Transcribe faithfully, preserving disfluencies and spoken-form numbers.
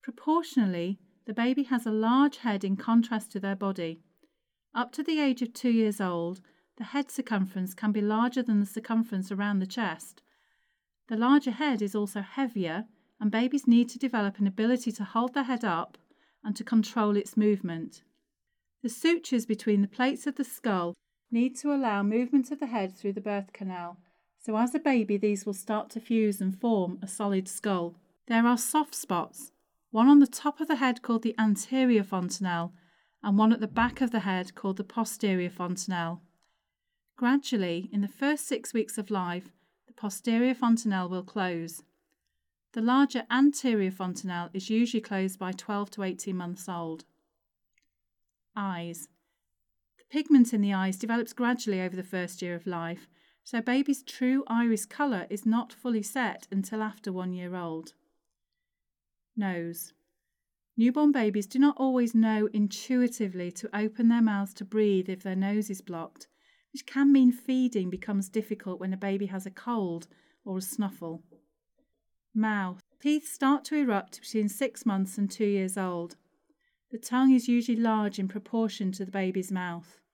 Proportionally, the baby has a large head in contrast to their body. Up to the age of two years old, the head circumference can be larger than the circumference around the chest. The larger head is also heavier, and babies need to develop an ability to hold their head up and to control its movement. The sutures between the plates of the skull need to allow movement of the head through the birth canal, so as a baby these will start to fuse and form a solid skull. There are soft spots, one on the top of the head called the anterior fontanelle, and one at the back of the head called the posterior fontanelle. Gradually, in the first six weeks of life, the posterior fontanelle will close. The larger anterior fontanelle is usually closed by twelve to eighteen months old. Eyes. The pigment in the eyes develops gradually over the first year of life, so baby's true iris colour is not fully set until after one year old. Nose. Newborn babies do not always know intuitively to open their mouths to breathe if their nose is blocked, which can mean feeding becomes difficult when a baby has a cold or a snuffle. Mouth. Teeth start to erupt between six months and two years old. The tongue is usually large in proportion to the baby's mouth.